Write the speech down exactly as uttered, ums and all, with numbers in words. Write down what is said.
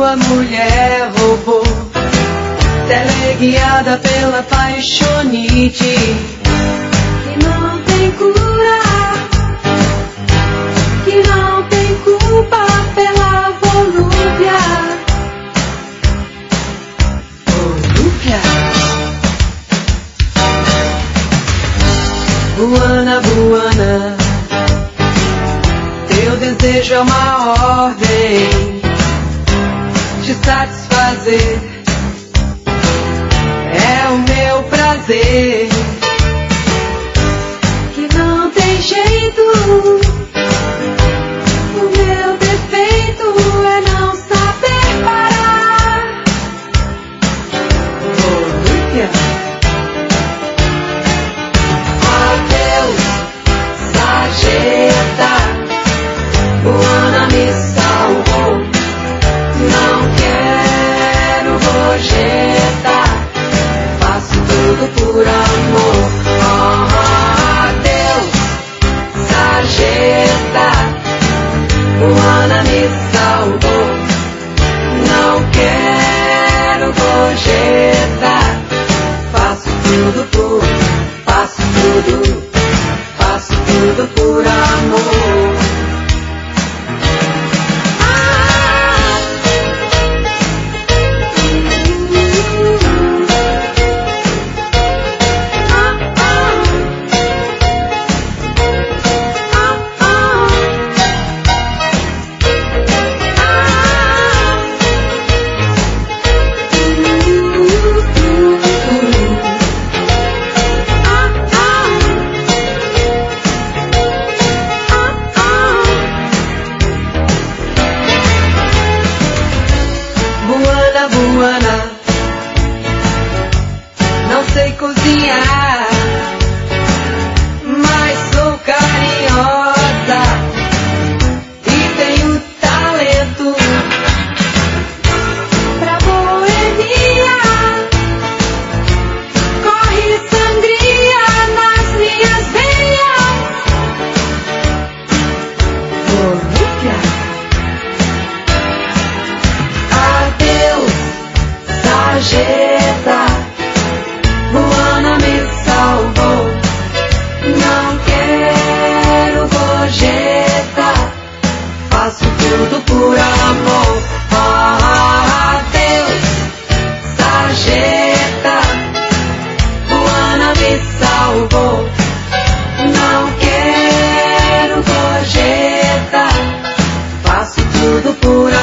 sua mulher roubou, teleguiada pela paixonite que não tem cura, que não tem culpa pela volúpia. Volúpia. Buana, buana, teu desejo é uma ordem, te satisfazer é o meu prazer, que não tem jeito. O meu defeito é não saber parar. Volúpia. Adeus, sarjeta, Buana me salvou. Não quero gorjeta, faço tudo por amor. Oh, adeus, sarjeta, Buana me salvou. Não quero gorjeta, faço tudo por, faço tudo, faço tudo por amor. Buana, não sei cozinhar, mas sou carinhosa e tenho talento pra boemia. Corre sangria nas minhas veias. Volúpia. Sarjeta, Buana me salvou. Não quero gorjeta, faço tudo por amor. Oh, adeus, sarjeta, Buana me salvou. Não quero gorjeta, faço tudo por amor.